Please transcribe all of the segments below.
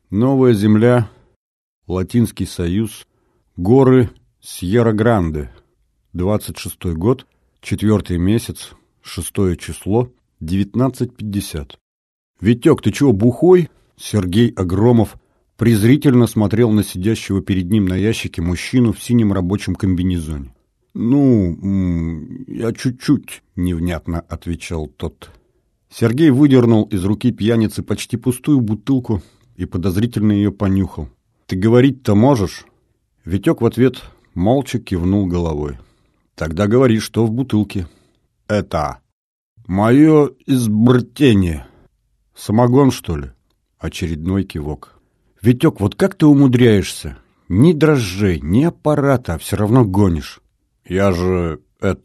Новая земля, Латинский Союз, горы Сьерра-Гранде, 26-й год, 4-й месяц, 6-е число, 19:50. «Витек, ты чего, бухой?» Сергей Огромов презрительно смотрел на сидящего перед ним на ящике мужчину в синем рабочем комбинезоне. «Я чуть-чуть», — невнятно отвечал тот. Сергей выдернул из руки пьяницы почти пустую бутылку и подозрительно ее понюхал. «Ты говорить-то можешь?» Витек в ответ молча кивнул головой. «Тогда говори, что в бутылке». «Это мое изобретение. Самогон, что ли?» Очередной кивок. «Витек, вот как ты умудряешься? Ни дрожжей, ни аппарата, а все равно гонишь». «Я же,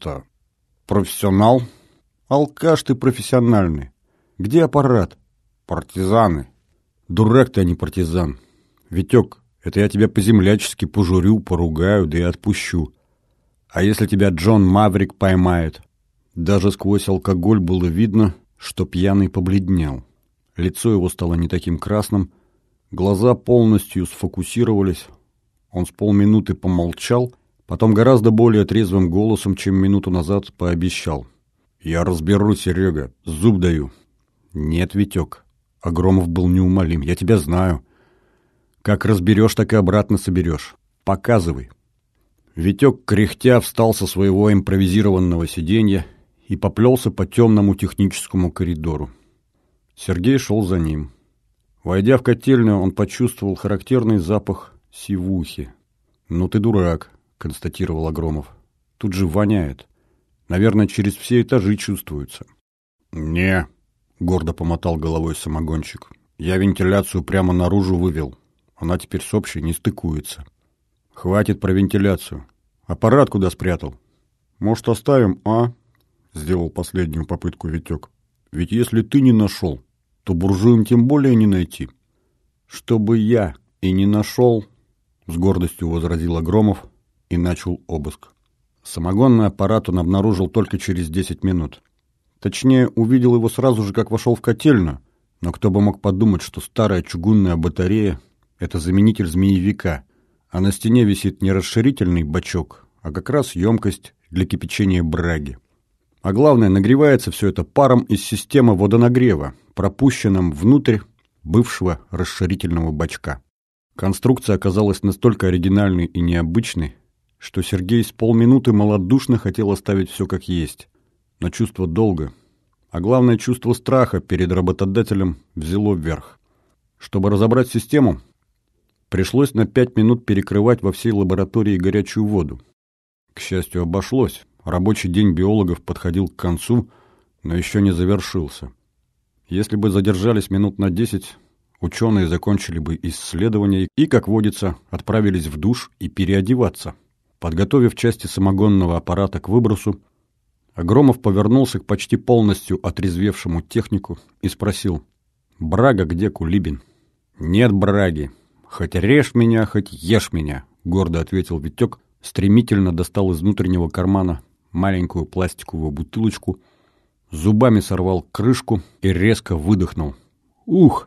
профессионал». «Алкаш ты профессиональный. Где аппарат?» «Партизаны». «Дурак ты, а не партизан. Витек, это я тебя по-землячески пожурю, поругаю, да и отпущу. А если тебя Джон Маврик поймает?» Даже сквозь алкоголь было видно, что пьяный побледнел. Лицо его стало не таким красным, глаза полностью сфокусировались. Он с полминуты помолчал, потом гораздо более трезвым голосом, чем минуту назад, пообещал. «Я разберусь, Серега, зуб даю». «Нет, Витек». Огромов был неумолим. «Я тебя знаю. Как разберешь, так и обратно соберешь. Показывай». Витек, кряхтя, встал со своего импровизированного сиденья и поплелся по темному техническому коридору. Сергей шел за ним. Войдя в котельную, он почувствовал характерный запах сивухи. «Ну ты дурак», — констатировал Огромов. «Тут же воняет. Наверное, через все этажи чувствуется». «Не», — гордо помотал головой самогонщик. «Я вентиляцию прямо наружу вывел. Она теперь с общей не стыкуется». «Хватит про вентиляцию. Аппарат куда спрятал?» «Может, оставим, а?» — сделал последнюю попытку Витек. «Ведь если ты не нашел, то буржуям тем более не найти». «Чтобы я и не нашел», — с гордостью возразил Огромов и начал обыск. Самогонный аппарат он обнаружил только через 10 минут. Точнее, увидел его сразу же, как вошел в котельную, но кто бы мог подумать, что старая чугунная батарея — это заменитель змеевика, а на стене висит не расширительный бачок, а как раз емкость для кипячения браги. А главное, нагревается все это паром из системы водонагрева, пропущенным внутрь бывшего расширительного бачка. Конструкция оказалась настолько оригинальной и необычной, что Сергей с полминуты малодушно хотел оставить все как есть. Но чувство долга, а главное чувство страха перед работодателем взяло вверх. Чтобы разобрать систему, пришлось на 5 минут перекрывать во всей лаборатории горячую воду. К счастью, обошлось. Рабочий день биологов подходил к концу, но еще не завершился. Если бы задержались минут на 10, ученые закончили бы исследования и, как водится, отправились в душ и переодеваться. Подготовив части самогонного аппарата к выбросу, Огромов повернулся к почти полностью отрезвевшему технику и спросил: «Брага где, Кулибин?» «Нет браги. Хоть режь меня, хоть ешь меня», — гордо ответил Витек, стремительно достал из внутреннего кармана маленькую пластиковую бутылочку, зубами сорвал крышку и резко выдохнул. «Ух!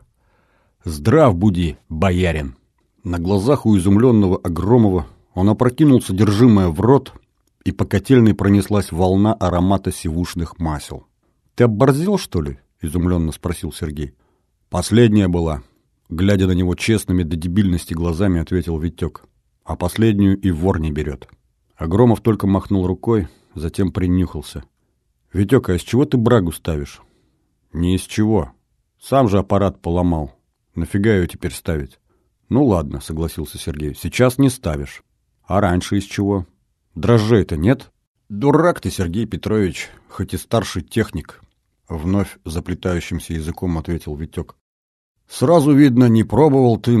Здрав буди, боярин!» На глазах у изумленного Огромова он опрокинул содержимое в рот, и по котельной пронеслась волна аромата сивушных масел. «Ты оборзел, что ли?» — изумленно спросил Сергей. «Последняя была», — глядя на него честными до дебильности глазами, ответил Витек. «А последнюю и вор не берет». Огромов только махнул рукой, затем принюхался. «Витек, а из чего ты брагу ставишь?» «Не из чего. Сам же аппарат поломал. Нафига ее теперь ставить?» «Ну ладно», — согласился Сергей. «Сейчас не ставишь. А раньше из чего? Дрожжей-то нет?» «Дурак ты, Сергей Петрович, хоть и старший техник», — вновь заплетающимся языком ответил Витек. «Сразу видно, не пробовал ты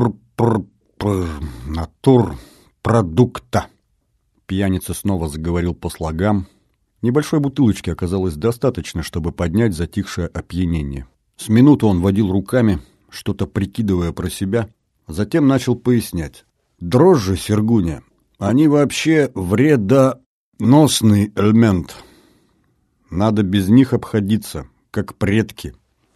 натурпродукта». Пьяница снова заговорил по слогам. Небольшой бутылочки оказалось достаточно, чтобы поднять затихшее опьянение. С минуту он водил руками, что-то прикидывая про себя, затем начал пояснять. «Дрожжи, Сергуня, они вообще вредоносный элемент. Надо без них обходиться, как предки.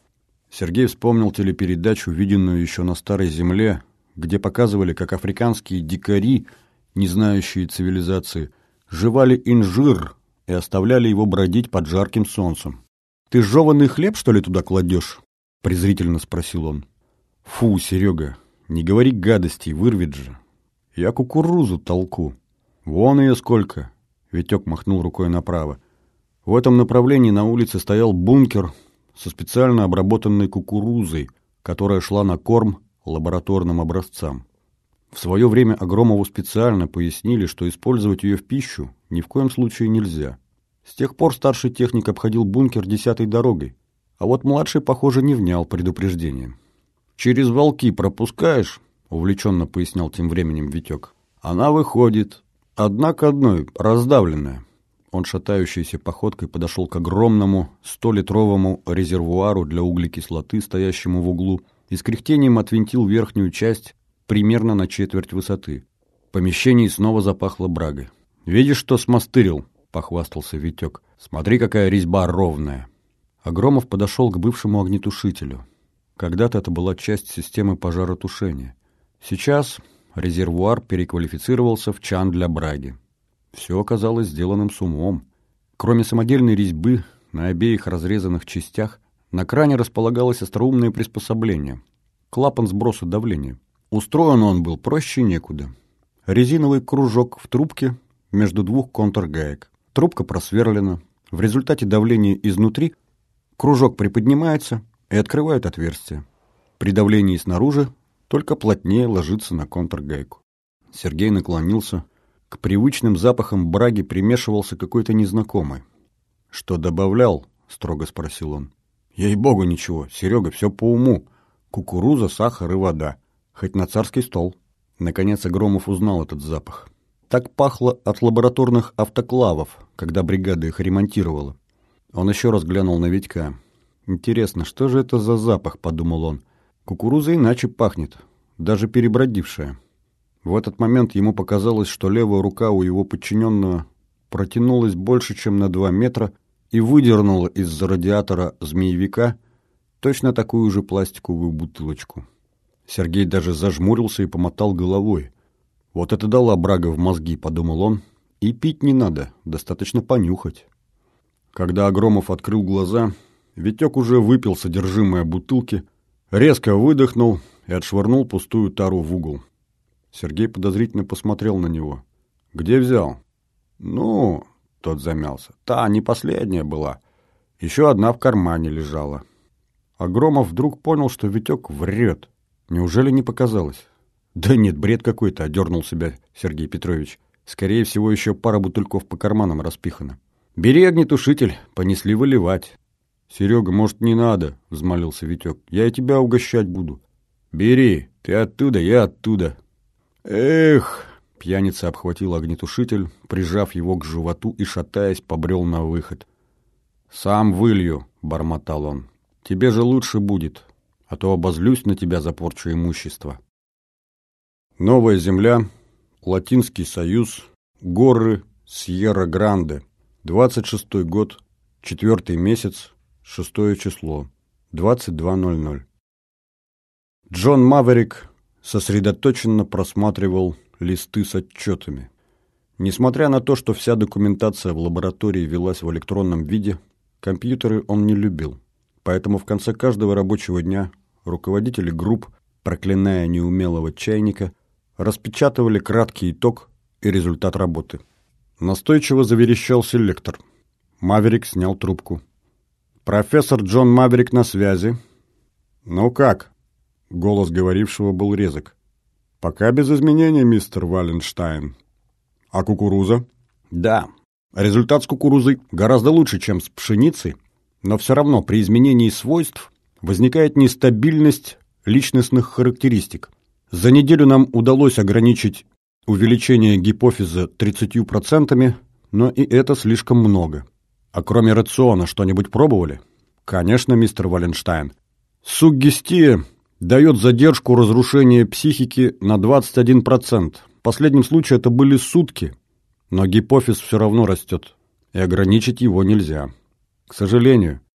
Сергей вспомнил телепередачу, виденную еще на Старой Земле, где показывали, как африканские дикари, не знающие цивилизации, жевали инжир и оставляли его бродить под жарким солнцем. «Ты жеванный хлеб, что ли, туда кладешь?» — презрительно спросил он. «Фу, Серега, не говори гадостей, вырвет же. Я кукурузу толку. Вон ее сколько!» — Витек махнул рукой направо. В этом направлении на улице стоял бункер со специально обработанной кукурузой, которая шла на корм лабораторным образцам. В свое время Огромову специально пояснили, что использовать ее в пищу ни в коем случае нельзя. С тех пор старший техник обходил бункер 10-й дорогой, а вот младший, похоже, не внял предупреждением. «Через волки пропускаешь?» — увлеченно пояснял тем временем Витек. «Она выходит. Одна к одной, раздавленная». Он шатающейся походкой подошел к огромному 100-литровому резервуару для углекислоты, стоящему в углу, и с кряхтением отвинтил верхнюю часть примерно на четверть высоты. В помещении снова запахло брагой. «Видишь, что смастырил?» — похвастался Витек. «Смотри, какая резьба ровная». Огромов подошел к бывшему огнетушителю. Когда-то это была часть системы пожаротушения. Сейчас резервуар переквалифицировался в чан для браги. Все оказалось сделанным с умом. Кроме самодельной резьбы, на обеих разрезанных частях на кране располагалось остроумное приспособление – клапан сброса давления. Устроен он был проще некуда. Резиновый кружок в трубке между двух контргаек. Трубка просверлена. В результате давления изнутри кружок приподнимается и открывает отверстие. При давлении снаружи только плотнее ложится на контргайку. Сергей наклонился. К привычным запахам браги примешивался какой-то незнакомый. «Что добавлял?» — строго спросил он. «Ей-богу, ничего, Серега, все по уму. Кукуруза, сахар и вода. Хоть на царский стол». Наконец Огромов узнал этот запах. Так пахло от лабораторных автоклавов, когда бригада их ремонтировала. Он еще раз глянул на Витька. «Интересно, что же это за запах?» — подумал он. «Кукуруза иначе пахнет, даже перебродившая». В этот момент ему показалось, что левая рука у его подчиненного протянулась больше, чем на 2 метра, и выдернула из-за радиатора змеевика точно такую же пластиковую бутылочку. Сергей даже зажмурился и помотал головой. «Вот это дала брага в мозги», — подумал он. «И пить не надо, достаточно понюхать». Когда Огромов открыл глаза, Витек уже выпил содержимое бутылки, резко выдохнул и отшвырнул пустую тару в угол. Сергей подозрительно посмотрел на него. «Где взял?» «Ну...» — тот замялся. «Та не последняя была. Еще одна в кармане лежала». Огромов вдруг понял, что Витек врет. Неужели не показалось? «Да нет, бред какой-то», — одернул себя Сергей Петрович. «Скорее всего, еще пара бутыльков по карманам распихана». «Бери огнетушитель, понесли выливать». «Серега, может, не надо?» — взмолился Витек. «Я и тебя угощать буду». «Бери, ты оттуда, я оттуда». «Эх!» — пьяница обхватил огнетушитель, прижав его к животу и, шатаясь, побрел на выход. «Сам вылью», — бормотал он. «Тебе же лучше будет, а то обозлюсь на тебя за порчу имущества». Новая земля, Латинский Союз, горы Сьерра-Гранде, 26-й год, 4-й месяц, 6-е число, 22:00. Джон Маверик сосредоточенно просматривал листы с отчетами. Несмотря на то, что вся документация в лаборатории велась в электронном виде, компьютеры он не любил. Поэтому в конце каждого рабочего дня руководители групп, проклиная неумелого чайника, распечатывали краткий итог и результат работы. Настойчиво заверещал селектор. Маверик снял трубку. «Профессор Джон Маверик на связи». «Ну как?» Голос говорившего был резок. «Пока без изменений, мистер Валенштайн. А кукуруза?» «Да, результат с кукурузой гораздо лучше, чем с пшеницей, но все равно при изменении свойств возникает нестабильность личностных характеристик. За неделю нам удалось ограничить увеличение гипофиза 30%, но и это слишком много. А кроме рациона что-нибудь пробовали?» «Конечно, мистер Валенштайн. Суггестия дает задержку разрушения психики на 21%. В последнем случае это были сутки, но гипофиз все равно растет, и ограничить его нельзя. К сожалению,